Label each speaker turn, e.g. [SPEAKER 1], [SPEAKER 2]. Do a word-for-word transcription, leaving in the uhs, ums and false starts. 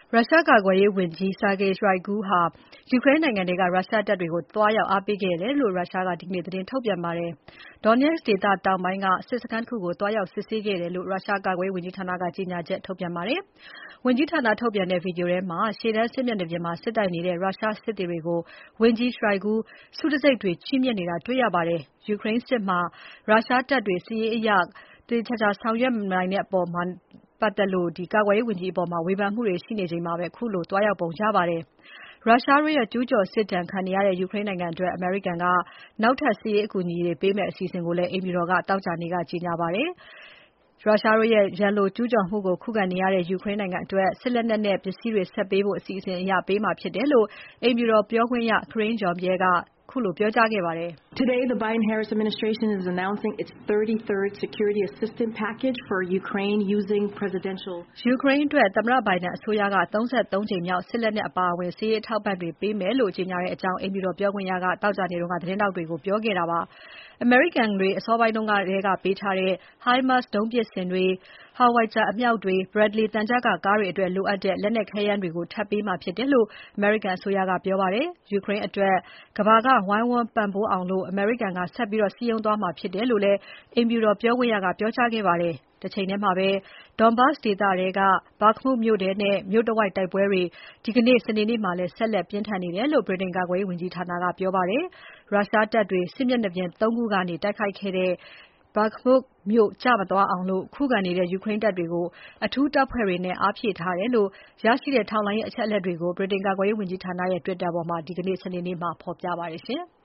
[SPEAKER 1] ရုရှားကာကွယ်ရေးဝန်ကြီး Sergei Shoigu ဟာ ယူကရိန်းနိုင်ငံထဲက ရုရှားတပ်တွေကို သွားရောက်အားပေးခဲ့တယ်လို့ ရုရှားက ဒီနေ့ သတင်းထုတ်ပြန်ပါတယ်။ Donetsk ဒေသတောင်ပိုင်းက စစ်စခန်းတခုကို သွားရောက်စစ်ဆေးခဲ့တယ်လို့ ရုရှားကာကွယ်ရေးဝန်ကြီးဌာနက ကြေညာချက်ထုတ်ပြန်ပါတယ်။ ဝန်ကြီးဌာနထုတ်ပြန်တဲ့ ဗီဒီယိုထဲမှာ ရှေ့တန်းစစ်မျက်နှာပြင်မှာ စစ်တိုက်နေတဲ့ ရုရှားစစ်သည်တွေကို ဝန်ကြီး Shoigu ဆုတံဆိပ်တွေချီးမြှင့်နေတာတွေ့ရပါတယ်။ ယူကရိန်းစစ်မှာ ရုရှားတပ်တွေ စစ်ရေးအရ သေသေချာချာဆောင်ရွက်မနိုင်တဲ့အပေါ် ကာကွယ်ရေးဝန်ကြီးအပေါ် ဝေဖန်မှုတွေရှိနေချိန်မှာ ခုလိုသွားရောက်ပုံရပါတယ်။ ရုရှားတို့ရဲ့ ကျူးကျော်စစ်ဒဏ်ခံနေရတဲ့ ယူကရိန်းနိုင်ငံအတွက် အမေရိကန်က နောက်ထပ်စစ်ရေးအကူအညီတွေပေးမယ့်အစီအစဉ်ကိုလည်း အိမ်ဖြူတော်က သောကြာနေ့က ကြေညာပါတယ်။ ရုရှားတို့ရဲ့ ရန်လိုကျူးကျော်မှုကို ခုခံနေရတဲ့ ယူကရိန်းနိုင်ငံအတွက် စစ်လက်နက်နဲ့ ပစ္စည်းတွေဆက်ပေးဖို့ အစီအစဉ်အရ ပေးမှာဖြစ်တယ်လို့ အိမ်ဖြူတော်ပြောခွင့်ရ Karine Jean-Pierre ကခုလိုပြောကြားခဲ့ပါတယ်။
[SPEAKER 2] Today, the Biden-Harris administration is announcing its thirty-third security assistance package for Ukraine using presidential
[SPEAKER 1] ယူကရိန်းအတွက် သမ္မတ Biden အစိုးရက ၃၃ ကြိမ်မြောက် စစ်လက်နက်အပါအဝင် စစ်ရေးအထောက်အပံ့တွေပေးမယ်လို့ ကြေညာတဲ့အကြောင်း အိမ်ဖြူတော်ပြောခွင့်ရက သောကြာနေ့က သတင်းထောက်တွေကို ပြောခဲ့တာပါ။ အမေရိကန်တွေ အစောပိုင်းကတည်းကပေးထားတဲ့ HIMARS ဒုံးပစ်စင်တွေ၊ Howitzer အမြောက်တွေ၊ Bradley သံချပ်ကာကားတွေအတွက် လိုအပ်တဲ့ လက်နက်ခဲယမ်းတွေကို ထပ်ပေးမှာဖြစ်တယ်လို့ အမေရိကန်အစိုးရက ပြောပါတယ်။ ယူကရိန်းအတွက် ကမ္ဘာက ဝိုင်းဝန်းပံ့ပိုးအောင် အမေရိကန်က ဆက်ပြီးစည်းရုံးသွားမှာဖြစ်တယ်လို့လည်း အိမ်ဖြူတော်ပြောခွင့်ရက ပြောကြားခဲ့ပါတယ်။ တချိန်ထဲမှာပဲ Donbas ဒေသထဲက Bakhmut မြို့ထဲနဲ့ မြို့တဝိုက်တိုက်ပွဲတွေ ဒီနေ့ စနေနေ့မှာလည်း ဆက်လက်ပြင်းထန်နေတယ်လို့ ဗြိတိန်ကာကွယ်ရေးဝန်ကြီးဌာနက ပြောပါတယ်။ ရုရှားတပ်တွေ စစ်မျက်နှာပြင် သုံး ခုကနေ တိုက်ခိုက်ခဲ့တဲ့ Bakhmut မြို့ကျမသွားအောင် ခုခံနေတဲ့ ယူကရိန်းတပ်တွေကို အထူးတပ်ဖွဲ့တွေနဲ့ အားဖြည့်ထားတယ်လို့ ရရှိတဲ့ထောက်လှမ်းရေးအချက်အလက်တွေကို ဗြိတိန်ကာကွယ်ရေးဝန်ကြီးဌာနရဲ့ Twitter ပေါ်မှာ ဒီနေ့ စနေနေ့မှာ ဖော်ပြပါတယ်။